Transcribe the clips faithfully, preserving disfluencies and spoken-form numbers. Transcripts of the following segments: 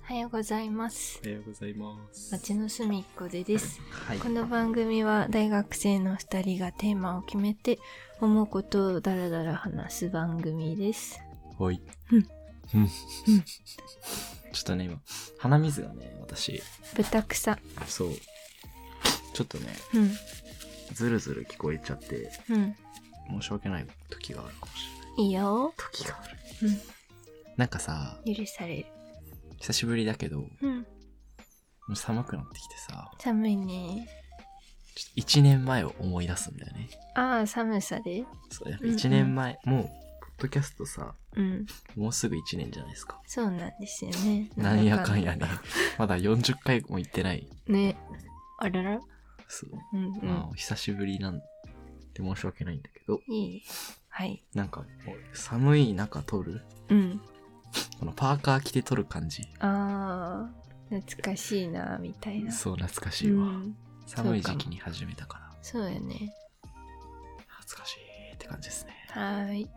おはようございます。 おはようございます。 町のすみっこでです、 はい、 この番組は大学生のふたりがテーマを決めて思うことをダラダラ話す番組です。 ほい。 うんうん。ちょっとね、今、鼻水がね、私。 豚草。 そう。ちょっとね、 うん。 ずるずる聞こえちゃって、 うん。 申し訳ない時があるかもしれない。 いいよ。 時がある。 うん。 なんかさ、 許される。 久しぶりだけど、 うん。 もう寒くなってきてさ、 寒いね。 ちょっと一年前を思い出すんだよね。 ああ、寒さで。 そう、やっぱ一年前、うんうん、もう、ポッドキャストさ、 うん。もうすぐ一年じゃないですか。 そうなんですよね。 なんやかんやね。まだよんじゅっかいも行ってない。 ね。あらら。 そう。 うんうん。 まあ、久しぶりなんて申し訳ないんだけど。 いい。はい。 なんか、寒い中撮る。 うん。 このパーカー着て撮る感じ。 ああ、懐かしいな、みたいな。 そう、懐かしいわ。うん、寒い時期に始めたから。 そうやね。 懐かしいって感じですね。 はーい。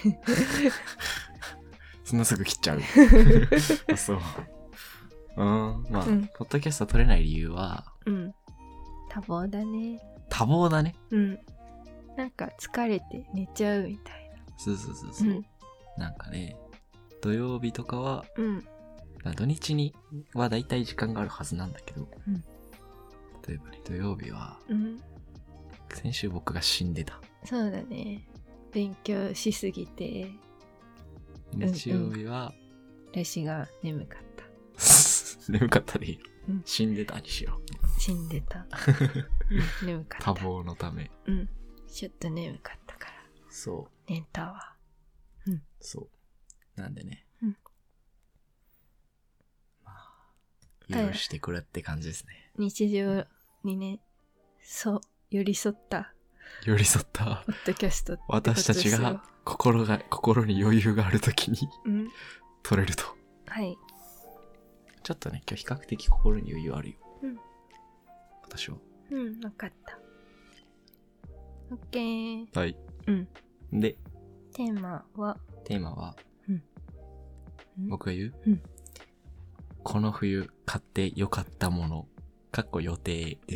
そんなすぐ切っちゃう。あ、そう。うん、まあ、うん、ポッドキャスト撮れない理由は、 うん。多忙だね。 多忙だね。 うん。なんか疲れて寝ちゃうみたいな。 そうそうそうそう。うん、なんかね、土曜日とかは、うん、土日にはだいたい時間があるはずなんだけど、うん、例えばね、土曜日は、うん、先週僕が死んでた。 そうだね。勉強しすぎて。 日曜日は、 うんうん、私が眠かった。 眠かったでいいよ、うん。死んでたにしよう。死んでた。うん、眠かった。 多忙のため。 うん。ちょっと眠かったから。 そう。 寝たわ。うん。 そう。なんでね。 うん。 まあ、許してくれって感じですね。 日常にね、そう、寄り添った。 寄り添った。 ポッドキャストってこと私たちが心が、心に余裕があるときに、うん、撮れると。 はい。 ちょっとね、今日比較的心に余裕あるよ。うん。私は。 うん、わかった。オッケー。 はい。 うん。 で、 テーマはテーマは、 うん、 僕が言う、 うん、 この冬買ってよかったもの、かっこ予定です。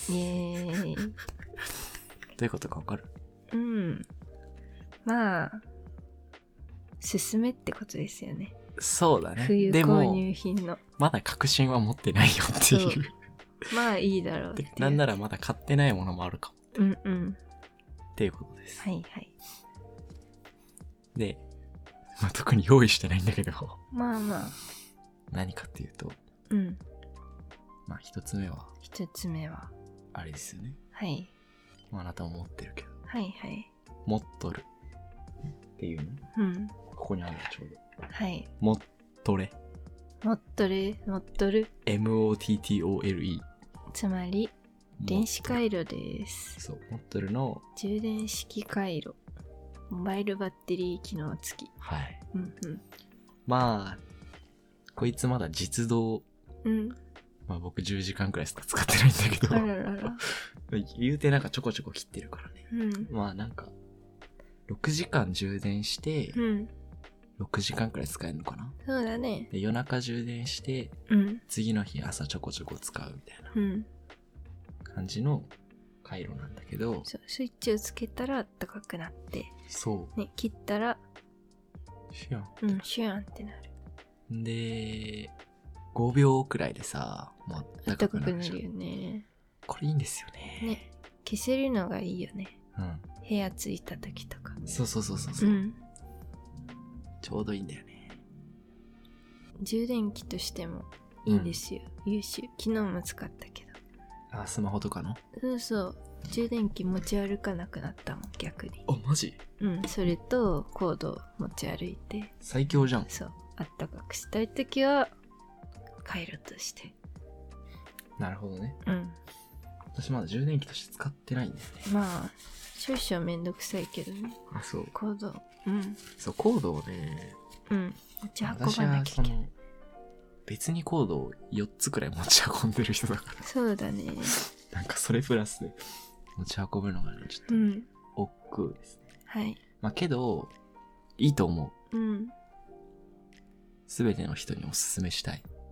イエーイ。 どういうことかわかる？ うん。まあ、進めってことですよね。 そうだね。 冬購入品の。 まだ確信は持ってないよっていう。 まあいいだろうっていう。 なんならまだ買ってないものもあるかも。 うんうん。 っていうことです。 はいはい。 で、まあ、特に用意してないんだけど。 まあまあ。 何かっていうと。 うん。 まあ一つ目は。 一つ目は。 あれですよね。 はい。 まあ、あなたも持ってるけど。 はいはい。 持っとる。っていうの。 うん。 ここにあるのちょうど。 はい。 持っとれ。 持っとれ、持っとる。 エムオーティーティーオーエルイー。 つまり、電子回路です。 そう、持っとるの充電式回路。モバイルバッテリー機能付き。 はい。 うんうん。 まあ、こいつまだ実動。 うん。 まあ僕じゅうじかんくらいしか使ってないんだけど。 あららら。 言うてなんかちょこちょこ切ってるからね。 うん。 まあなんか、ろくじかん充電して、うん。ろくじかんくらい使えるのかな。 そうだね。 で夜中充電して、うん。次の日朝ちょこちょこ使うみたいな。うん。感じの回路なんだけど、 そう、スイッチをつけたら暖かくなって、 そうね、切ったらシュン、 うん、シュンってなる。 でごびょうくらいでさ、もう暖かくなるよね。 これいいんですよね。 ね、消せるのがいいよね。 うん。 部屋着いた時とか。 そうそうそうそうそう、うん、ちょうどいいんだよね。 充電器としてもいいんですよ、うん、優秀。昨日も使ったけど。 あ、スマホとかの？ そうそう、充電器持ち歩かなくなったもん、逆に。 あ、マジ？ うん、それとコードを持ち歩いて。 最強じゃん。 そう、あったかくしたいときは回路として。 なるほどね。 うん。 私まだ充電器として使ってないんだよね。 まあ少々めんどくさいけどね。 あ、そう。 コード、うん。 そう、コードをね、 うん、持ち運ばなきゃいけない。 別にコードをよっつくらい持ち運んでる人だから。 そうだね。 なんかそれプラスで持ち運ぶのがね、ちょっと、うん、億劫ですね。 はい。 まあけど、いいと思う。 うん。 すべての人におすすめしたい。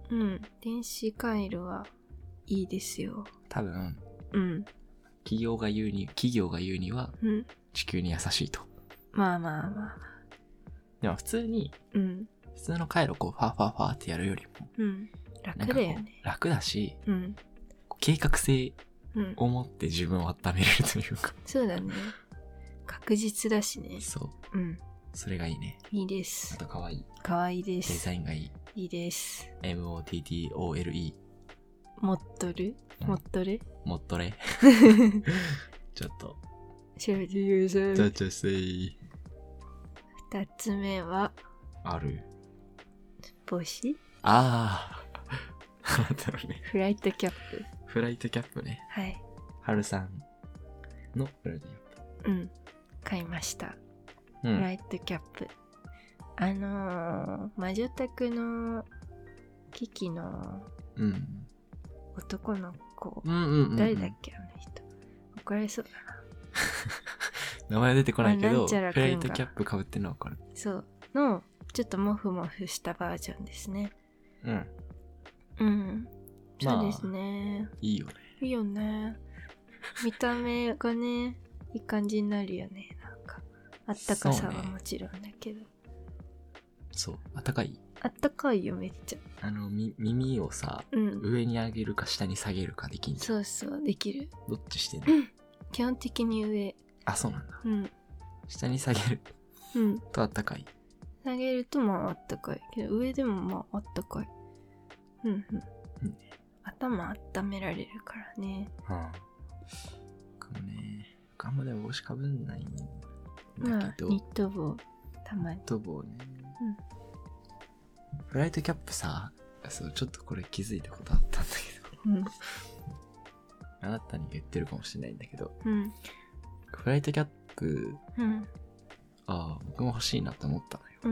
うん。電子回路はいいですよ。 多分、 うん。 企業が言うに、企業が言うには、 うん。 地球に優しいと。 まあまあまあ。 でも普通に、 うん。 普通の回路こう、ファーファーファーってやるよりも、 うん。楽だよね。 楽だし、 うん。 計画性うんを持って自分を温めれるというか。 そうだね。確実だしね。 そう。 うん。 それがいいね。 いいです。 あと可愛い。 可愛いです。 デザインがいい。 いいです。 エムオーティーティーオーエルイー。 モットル、うん、モットレモットレちょっと。 調べてください。 ちょちょせい。 二つ目は、 ある。 帽子ああ。なんだろうね。 フライトキャップ。 フライトキャップね。 はい。 はるさんのフライトキャップ。うん。買いました。 うん、 フライトキャップ。あのー、魔女宅のキキの男の子。 うんうんうんうん、 誰だっけあの人。怒られそうだな。 名前出てこないけど、フラライトキャップ被ってんのわかる。 そう。の、ちょっとモフモフしたバージョンですね。 うん。 うん。そうですね。 いいよね。 いいよね。見た目がね、いい感じになるよね。なんか、あったかさはもちろんだけど。 そう、あったかい。 あったかいよ、めっちゃ。 あの、み、耳をさ、うん、上に上げるか下に下げるかできんじゃん。そうそう、できる。 どっちしてんの、 うん、基本的に上。 あ、そうなんだ。 うん。 下に下げる。うん。とあったかい。 下げるとまああったかい。けど上でもまああったかい。うんうん。うん、頭温められるからね。 はあ。かもね。あんまでも帽子かぶんないんだけど。 まあ、ニット帽。たまに。 ニット帽ね。 うん。 フライトキャップさ、そう、ちょっとこれ気づいたことあったんだけど。うん。あなたに言ってるかもしれないんだけど。 うん。 フライトキャップ、 うん。 ああ、僕も欲しいなって思ったのよ。 うん。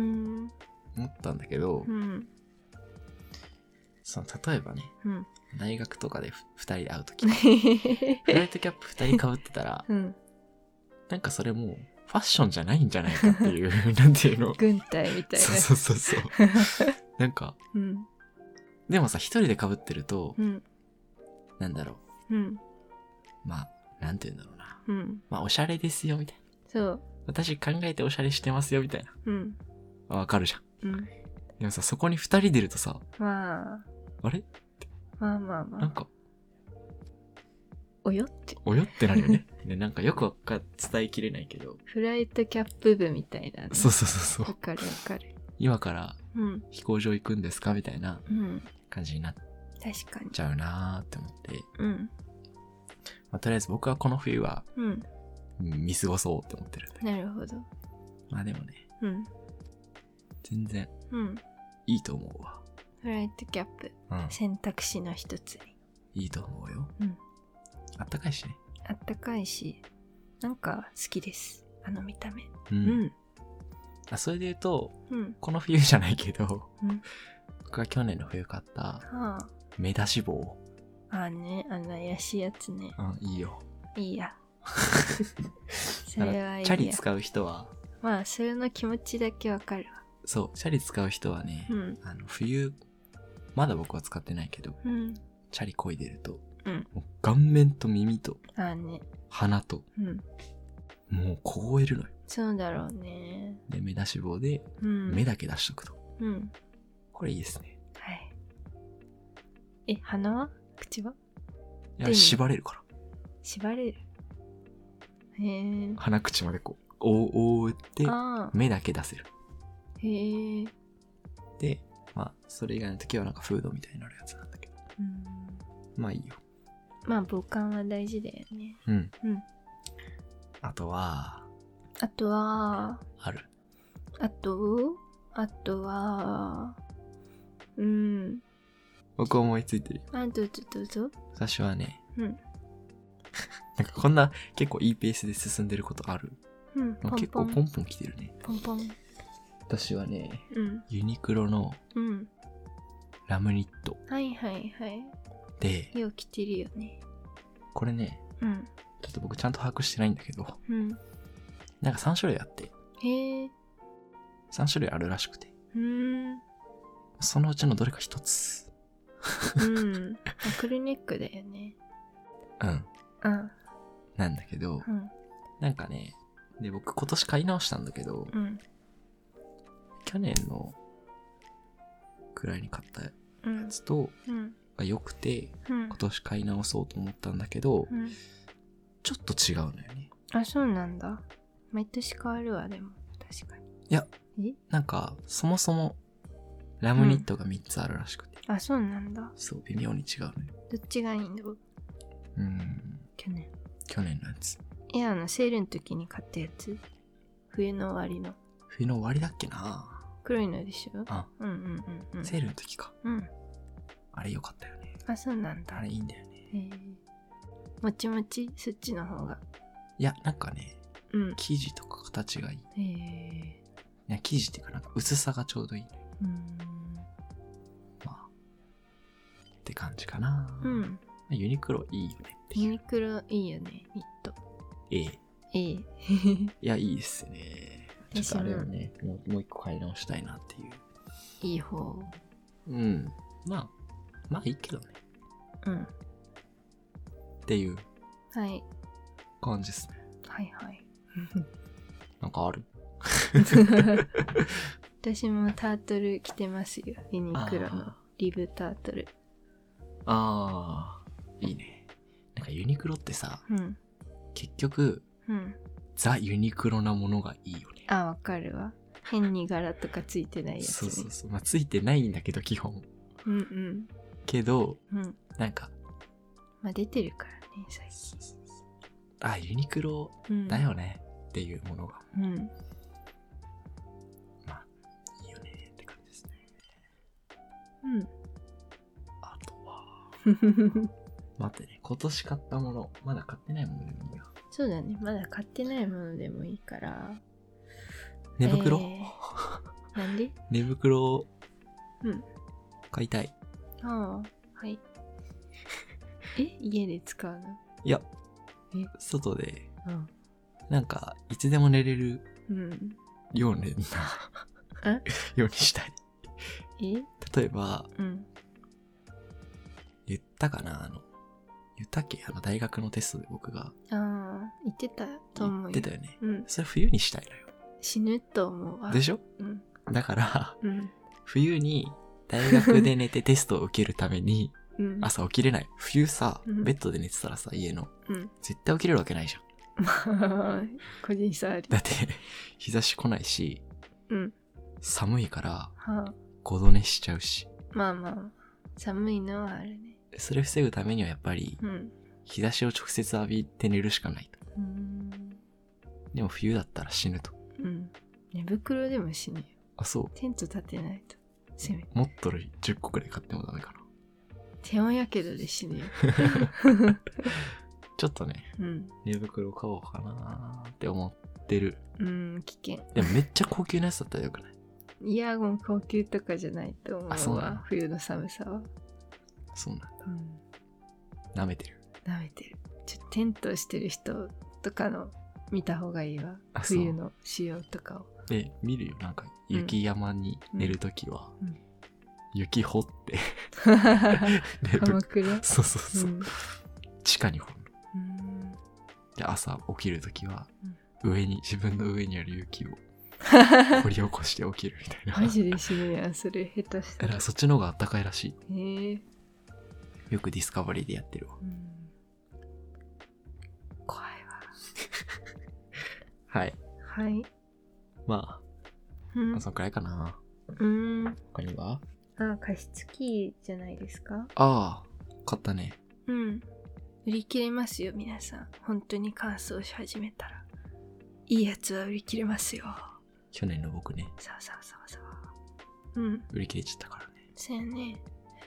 思ったんだけど、 うん。 その、例えばね、 うん、 大学とかでふたりで会うとき、フライトキャップふたり被ってたら、うん、なんかそれもう、ファッションじゃないんじゃないかっていう、なんていうの。 軍隊みたいな。 そうそうそう。なんか、 うん、 でもさ、一人で被ってると、 うん、 なんだろう。うん、 まあ、なんていうんだろうな。 うん、 まあ、おしゃれですよ、みたいな。 そう。 私考えておしゃれしてますよ、みたいな。 うん。 わかるじゃん。うん。 でもさ、そこに二人出るとさ、 まあ。 あれまあまあまあ。 なんか、 およって。 およってなるよね。で、なんかよくわか伝えきれないけど。 フライトキャップ部みたいな、ね。 そうそうそうそう。 わかるわかる。 今から飛行場行くんですかみたいな感じになっ確かにちゃうなーって思って。 うん。 まあ、とりあえず僕はこの冬は、 うん、 見過ごそうって思ってるんで。 なるほど。 まあでもね。 うん。 全然。 うん。 いいと思うわ。 フライトキャップ、うん、選択肢の一つに。 いいと思うよ。 うん。 あったかいしね。 あったかいし、なんか好きです。あの見た目。 うん。うん、あ、それで言うと、 うん、 この冬じゃないけど、 うん、 僕が去年の冬買った、 はあ、 目出し帽。 ああね、あの怪しいやつね。 うん、いいよ。 いいや。それはいいや。 チャリ使う人は、 まあ、それの気持ちだけわかるわ。 そう、チャリ使う人はね、 うん、 あの冬、まだ僕は使ってないけど、 うん、 チャリ漕いでると、 うん、 もう顔面と耳と、 あ、ね、 鼻と、 うん、 もう凍えるのよ。 そうだろうね。 で、目出し帽で、 うん、 目だけ出しとくと。 うん。 これいいですね。 はい。え、鼻は口はいや、縛れるから。 縛れるへえ。 鼻口までこう、覆って、目だけ出せる。 へえ。 で、まあ、それ以外の時はなんかフードみたいになるやつなんだけど。 うん。 まあいいよ。 まあ、防寒は大事だよね。 うん。 うん。 あとは、 あとは、 ある。 あと、あとは、うん。 僕思いついてるよ。 あ、どうぞどうぞ。 私はね、 うん。 なんかこんな結構いいペースで進んでることある？ うん。ポンポン結構ポンポン来てるね。 ポンポン。 私はね、 うん、 ユニクロのラムニット。 うん、はいはいはい。 で、 よう着てるよね。 これね、 うん、 ちょっと僕ちゃんと把握してないんだけど、 うん、 なんかさん種類あって、 へえ。 さん種類あるらしくて、 うーん、 そのうちのどれか一つうん。クルーネックだよね。 うん。 うん。 なんだけど、うん、なんかね、で、僕今年買い直したんだけど、うん、去年のくらいに買ったやつと、うん、が良くて、うん、今年買い直そうと思ったんだけど、うん、ちょっと違うのよね。 あ、そうなんだ。毎年変わるわ、でも。確かに。 いや、なんか、そもそも、ラムニットがみっつあるらしくて。 うん、あ、そうなんだ。 そう、微妙に違うのよ。 どっちがいいんだろう。 うん。 去年。 去年のやつ。 いや、あの、セールの時に買ったやつ。冬の終わりの。 冬の終わりだっけな。 黒いのでしょ。 あ、 うんうんうんうん。 セールの時か。 うん。 あれ良かったよね。 あ、そうなんだ。 あれいいんだよね。へえ。もちもち、そっちの方が。 いや、なんかね、うん、生地とか形がいい。へえ。いや、生地っていうかなんか薄さがちょうどいい、ね。うん。まあ、って感じかな。うん。ユニクロいいよねっていう。 ユニクロいいよね、ニット。 ええ。 ええ。 いや、いいですね。ちょっとあれをね、もう、もう一個買い直したいなっていう。 いい方。 うん。まあ、まあいいけどね。うん。っていう。 はい。 感じですね。 はいはい。 なんかある私もタートル着てますよ。ユニクロのリブタートル。 ああ、いいね。なんかユニクロってさ、うん、結局、うん、ザ・ユニクロなものがいいよね。 あ、わかるわ。変に柄とかついてないやつ、ね。 そうそうそう。まあついてないんだけど基本。うんうん。けど、うん、なんか。 まあ出てるからね、最近。そうそうそう。 あ、ユニクロだよね、うん、っていうものが。うん。まあ、いいよねって感じですね。うん。あとは。待ってね、今年買ったもの、まだ買ってないものでもいいよ。 そうだね、まだ買ってないものでもいいから。 寝袋、 えー、なんで？ 寝袋、うん。買いたい。 ああ、はい。え、家で使うの？ いや、え、外で、うん、なんか、いつでも寝れるように、うん、ようにしたい。 え？ 例えば、うん、言ったかなあの、言ったっけあの大学のテストで僕が。 ああ、言ってたと思うよ。 言ってたよね。うん。それ冬にしたいのよ。 死ぬと思うわ。 でしょ？うん。だから、うん、冬に大学で寝てテストを受けるために、うん、朝起きれない。冬さ、うん、ベッドで寝てたらさ、家の。うん、絶対起きれるわけないじゃん。個人差あり。 だって、日差し来ないし、うん、寒いから、はあ、ごど寝しちゃうし。 まあまあ、寒いのはあるね。 それ防ぐためにはやっぱり、うん、日差しを直接浴びて寝るしかないと。うん、でも冬だったら死ぬと。 うん。寝袋でも死ぬよ。 あ、そう。 テント立てないと。せめて。 もっとじゅっこくらい買ってもダメかな。 低温やけどで死ぬよ。 ちょっとね、うん、寝袋買おうかなって思ってる。 うん、危険。 でもめっちゃ高級なやつだったらよくない？ いや、もう高級とかじゃないと思うわ。あ、そうなの？冬の寒さは。 そうなんだ。うん。舐めてる。 舐めてる。ちょっとテントしてる人とかの見た方がいいわ。冬の仕様とかを。 え、見るよ。なんか雪山に寝るときは、うんうん、雪掘って鎌倉。 そうそうそう。うん、地下に掘るの。で、朝起きるときは、上に、自分の上にある雪を掘り起こして起きるみたいな。 マジで死ぬやん、それ下手したら。 そっちの方があったかいらしい。へえ。 よくディスカバリーでやってるわ。うん、 怖いわ。 はい。 はい。 まあ、うん、まあ、そのくらいかな。 うん。 他には？ あ、加湿器じゃないですか？ ああ、買ったね。 うん。売り切れますよ、皆さん。本当に乾燥し始めたら。いいやつは売り切れますよ。 去年の僕ね。 そうそうそうそう。うん。 売り切れちゃったからね。 そうやね。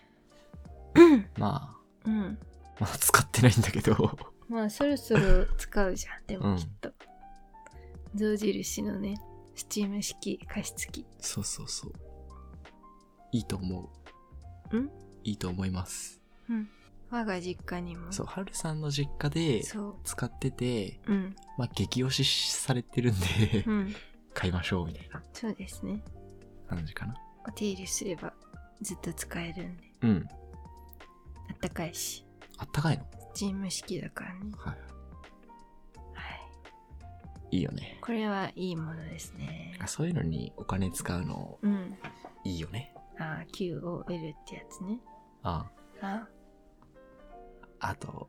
まあ、うん。 まだ使ってないんだけど。 まあ、そろそろ使うじゃん、でもきっと。うん、象印のね、スチーム式加湿器。 そうそうそう。いいと思う。 ん？ いいと思います。 うん。我が実家にも。 そう、はるさんの実家で使ってて、うん、まあ激推しされてるんで、うん、買いましょうみたいな。 そうですね。 感じかな。 お手入れすればずっと使えるんで。 うん。 たかいし。 あったかいの？ スチーム式だからね。 はい。 はい。 いいよね。 これはいいものですね。 あ、そういうのにお金使うの、うん、いいよね。 ああ、キューオーエル ってやつね。 ああ。ああ。あと、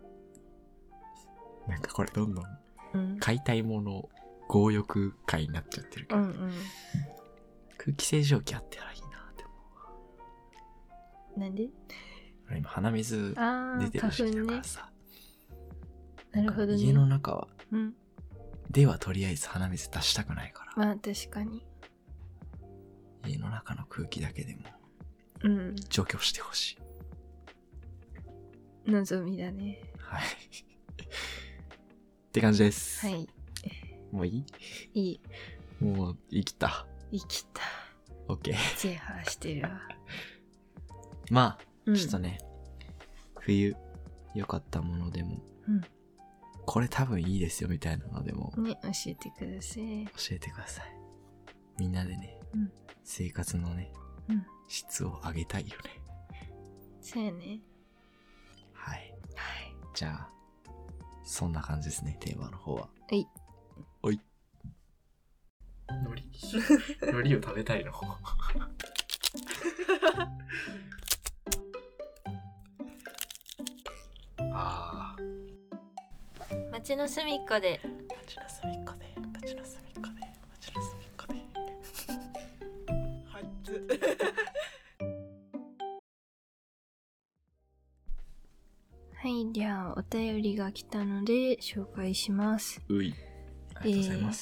なんかこれどんどん、うん、買いたいもの強欲買いになっちゃってるけど、うんうん、空気清浄機あったらいいなって思う。なんで？ 今鼻水出てる時期だからさ、 ね、なるほどね。 家の中は、うん、ではとりあえず鼻水出したくないから、 まあ確かに家の中の空気だけでも、 うん、 除去してほしい。望みだね。 はいって感じです。 はい。 もういい？ いい。 もう言い切った。 言い切った。 オッケー。 制覇してるわ。 まあ、うん、ちょっとね、冬良かったものでも、うん、これ多分いいですよみたいなのでも、 ね、教えてください。 教えてください。みんなでね、うん、生活のね、うん、質を上げたいよね。 そうやね。 はい。 はい。 じゃあ、そんな感じですね、テーマの方は。 はい。 おい。海苔海苔を食べたいの。ああ。 町の隅っこで。 町の隅っこで。町の隅っこで。町の隅っこで。はつ。 はい、ではお便りが来たので紹介します。 うい。ありがとうございます。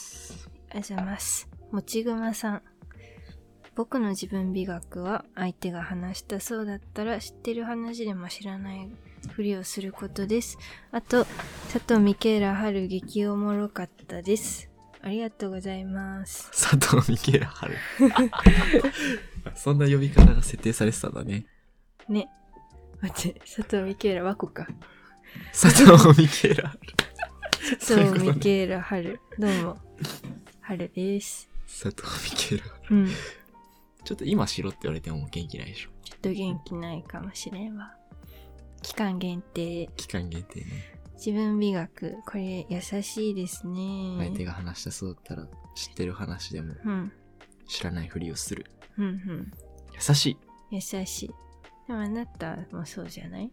えー、ありがとうございます。もちぐまさん。僕の自分美学は相手が話したそうだったら知ってる話でも知らないふりをすることです。あと、佐藤ミケーラ春激おもろかったです。ありがとうございます。 佐藤ミケーラ春。そんな呼び方が設定されてたんだね。 ね。待って、佐藤ミケーラ和子か。 佐藤ミケーラ春。 佐藤ミケーラ春。どうも。春です。 佐藤ミケーラ春。 うん。 ちょっと今しろって言われても元気ないでしょ。 ちょっと元気ないかもしれんわ。期間限定。 期間限定ね。 自分美学、これ優しいですね。 相手が話したそうだったら知ってる話でも、うん、知らないふりをする。 うんうん。 優しい。 優しい。でもあなたもそうじゃない？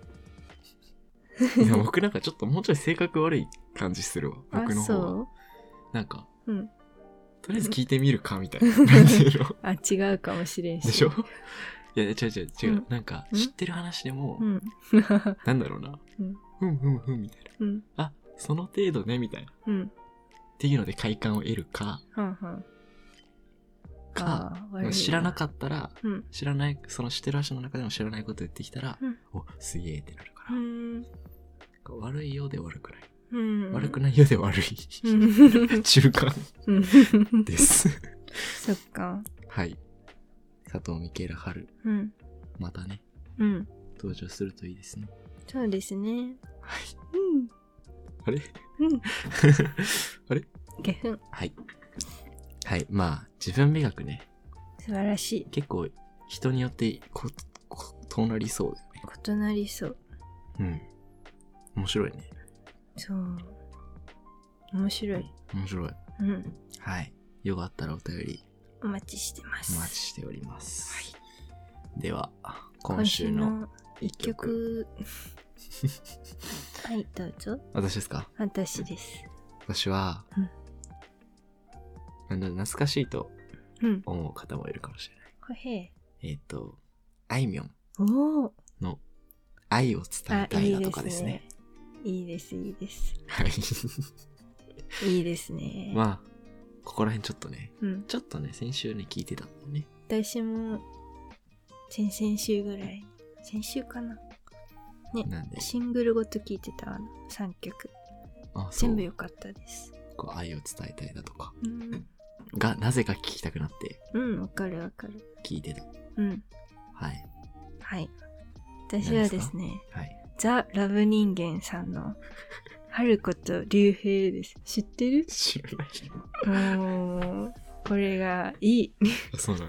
いや僕なんかちょっともうちょい性格悪い感じするわ。僕の方は。あ、そう？なんか、うん。とりあえず聞いてみるかみたいな感じの。 あ、違うかもしれんし。 でしょ？いや、違う違う違う。うん、なんか、知ってる話でも、うん、なんだろうな。うん、ふんふんふんみたいな。うん、あ、その程度ね、みたいな。うん、っていうので快感を得るか、はんはんか、知らなかったら、うん、知らない、その知ってる話の中でも知らないこと言ってきたら、うん、お、すげえってなるから。うん、悪いようで悪くない。うん、悪くないようで悪い。中間です。 そっか。 はい。佐藤ミケーラ春。うん。またね。 うん。 登場するといいですね。 そうですね。はい。 うん。あれうん。あれげふん。 はい。はい。まあ、自分美学ね。 素晴らしい。 結構、人によってこ、こ、異なりそうだよね。 異なりそう。 うん。面白いね。 そう。面白い。 面白い。うん。はい。よかったらお便り。 お待ちしてます。 お待ちしております。はい、では、今週の一曲。 はい、どうぞ。 私ですか？ 私です。 私は、うん、なんだ懐かしいと思う方もいるかもしれない。 こへえっ、ー、と、あいみょんの愛を伝えたいだとかですね。 いいですね。いいです、いいです。 はい。 いいですね。 まあ、ここら辺ちょっとね、うん、ちょっとね、先週ね、聞いてたんだよね。 私も、先々週ぐらい。先週かな。ね、なんでシングルごと聞いてたあのさんきょく。あ、全部良かったです。 こう愛を伝えたいだとか、うん、がなぜか聞きたくなって。 うん、わかるわかる。 聞いてた。 うん。 はい。 はい。私はですね、はい、ザ・ラブ人間さんの春子と竜兵です。知ってる？ 知らない。 もうこれがいい。 そうなの？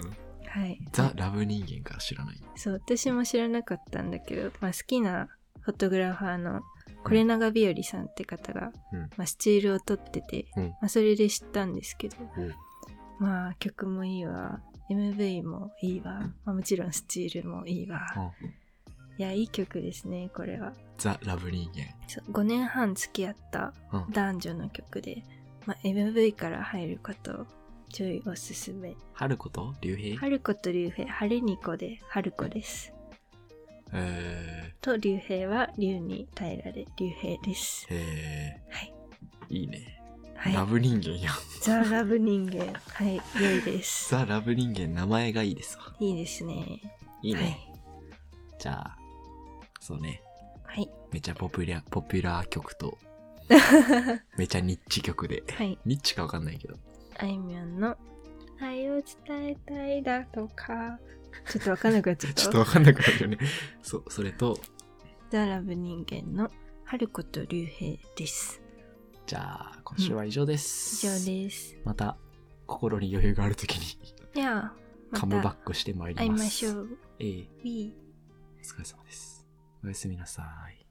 はい。 ザ・ラブ人間から知らない。 そう、私も知らなかったんだけど、まあ、好きなフォトグラファーの是永日和さんって方が、うん、まあ、スチールを撮ってて、うん、まあ、それで知ったんですけど、うん、まあ曲もいいわ、 エムブイ もいいわ、まあ、もちろんスチールもいいわ、うん、いやいい曲ですねこれは。 ザ・ラブ人間。 そう、ごねんはん付き合った男女の曲で、うん、まあ、エムブイ から入ることをちょいおすすめ。 春子と竜兵？ 春子と竜兵、晴れに子で春子です。 へー。 と竜兵は竜に耐えられ竜兵です。 へー。 はい。 いいね。 はい、 ラブ人間やん。 ザ・ラブ人間。はい、良いです。 ザ・ラブ人間、名前がいいですわ。 いいですね。 いいね。はい、じゃあ、そうね。 はい。 めちゃポピュラー、ポピュラー曲と、めちゃニッチ曲で。 はい。 ニッチかわかんないけど。 あいみょんの愛を伝えたいだとか、ちょっとわかんなくなっちゃった。 ちょっとわかんなくなるよね。そう、それと、 ザ・ラブ人間の春子と竜兵です。 じゃあ、今週は以上です。 うん、以上です。 また、心に余裕があるときに、 いや、 ま、カムバックしてまいります。 会いましょう。 ええ。 ウィー。 お疲れ様です。おやすみなさい。